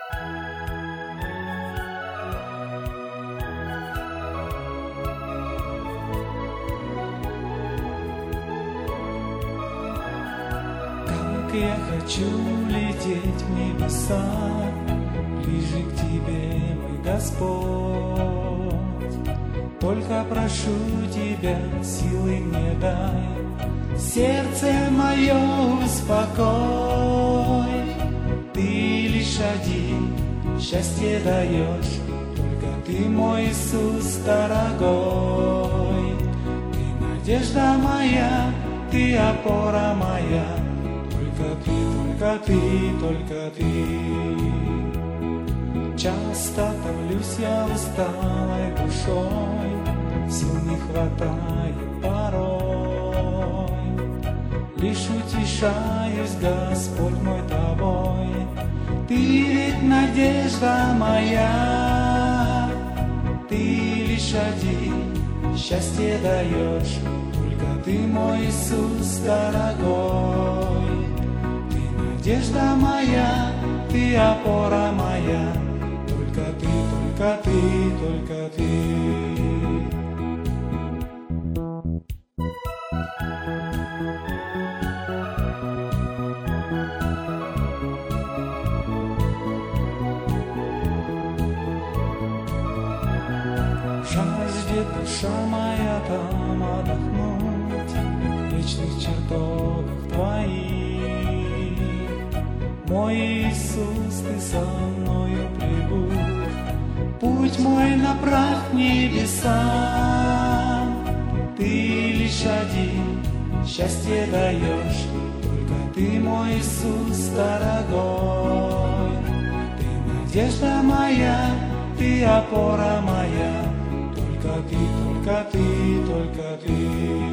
Как я хочу лететь в небеса, ближе к Тебе, мой Господь. Только прошу Тебя, силы мне дай, сердце мое успокой. Ты лишь один счастье даешь, только Ты, мой Иисус дорогой. Ты надежда моя, Ты опора моя, только Ты, только Ты, только Ты. Часто томлюсь я усталой душой, сил не хватает порой. Лишь утешаюсь, Господь мой, Тобой. Ты ведь надежда моя, Ты лишь один счастье даешь, только Ты, мой Иисус дорогой. Ты надежда моя, Ты опора моя, только Ты, только Ты, только Ты. Жаждет душа моя там отдохнуть, в вечных чертогах Твоих. Мой Иисус, Ты со мною прибудь, путь мой направь к небесам. Ты лишь один счастье даешь, только Ты, мой Иисус дорогой. Ты надежда моя, Ты опора моя, только Ты, только Ты, только Ты.